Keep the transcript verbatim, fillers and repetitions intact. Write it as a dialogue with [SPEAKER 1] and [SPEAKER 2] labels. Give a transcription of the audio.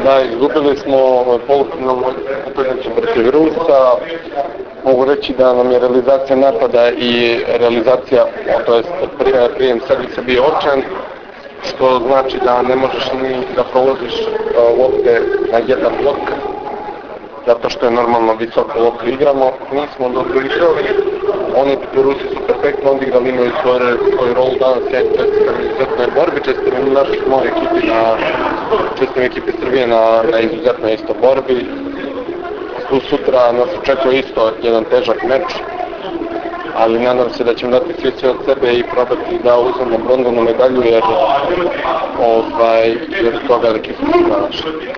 [SPEAKER 1] Da, izgubili smo polufinalnu utakmicu protiv Rusa. Mogu reći da nam je realizacija napada i realizacija, to jest prijem servisa bio očan, što znači da ne možeš ni da prolaziš lopte na jedan blok, zato što je normalno visoko loptu igramo. Nismo dobro igrali, oni Rusi su perfektno odigrali, imaju svoj, svoj rol danas, ja čestitam izuzetnoj borbi, čestitam našoj mojoj ekipi na, čestitam ekipi Srbije na, na izuzetnoj isto borbi. Tu sutra nas očekuje isto jedan težak meč, ali nadam se da ćemo dati svi sve od sebe i probati da uzmemo bronzanu medalju, jer, ovaj, jer toga veliki su naši.